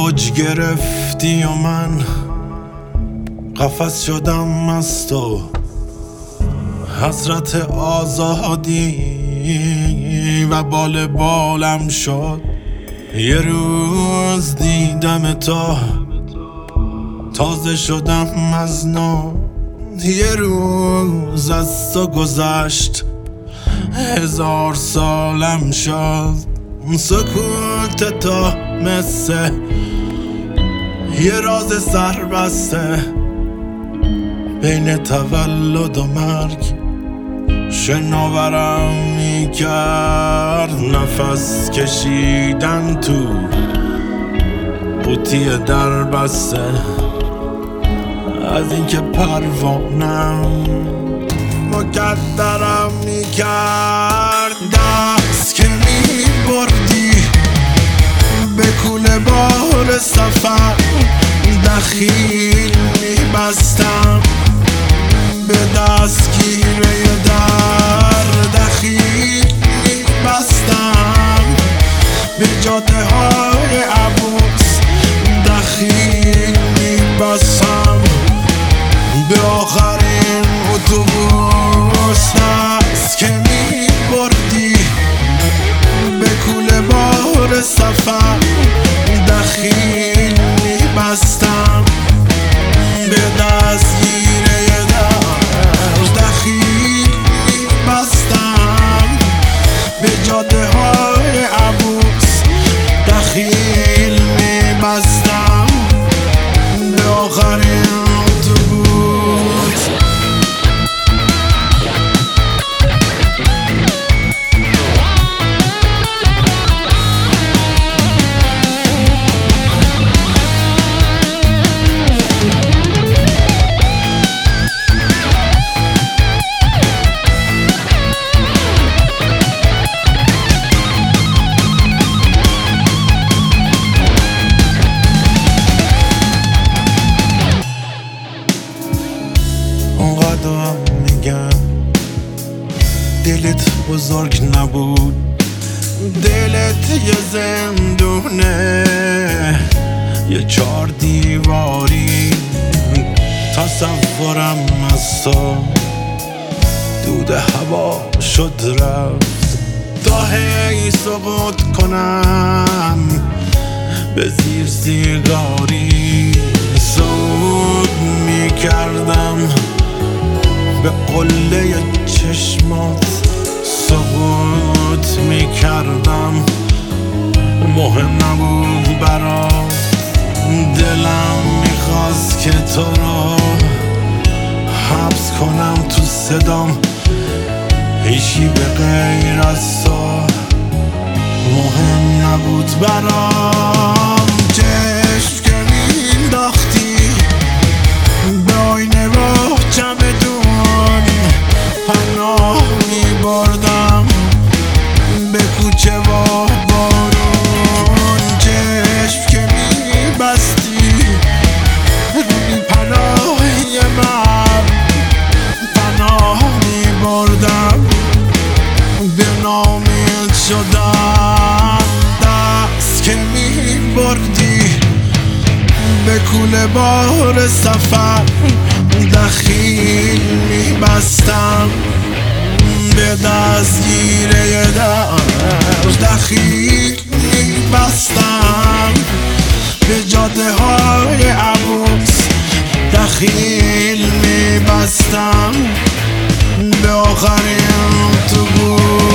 اوج گرفتی و من قفس شدم از تو، حسرت آزادی و بال بالم شد. یه روز دیدم تو، تازه شدم از نو. یه روز از تو گذشت، 1000 سالم شد. سکوت تو مثل یه راز سربسته، بین تولد و مرگ شناورم میکرد. نفس کشیدن تو قوطی در بسته، از اینکه پروانم مقدرم میکرد. دست که میبردی به کوله بار سفر، دخیل میبستم به دستگیره در، دخیل میبستم به جاده های عبوس، دخیل میبستم به آخرین اتوبوس. دست که میبردی به کوله بار سفر، دخیل میبستم به دستگیره در، دخیل میبستم به جاده های عبوس، دخیل میبستم به آخرین اتوبوس. اونقدر میگم دلت بزرگ نبود، دلت یه زندونه، یه 4 دیواری. تصورم از تو دود هوا شد رفت، تا هی سقوط کنم به زیر سیگاری. سود میکردم به قله چشمات، سقوط میکردم، مهم نبود برات. دلم میخواست که تو رو حبس کنم تو صدام، هیچی به غیر از تو مهم نبود برام. چشم که مینداختی به آینه و چمدون، پناه میبردم به کوچه و بارون. چشم که میبستی روی پناهی من، پناه میبردم به نامید شدم. دست که میبردی به کوله بار سفر، دخیل میبستم به دستگیره در، دخیل میبستم به جاده های عبوس، دخیل میبستم به آخرین اتوبوس.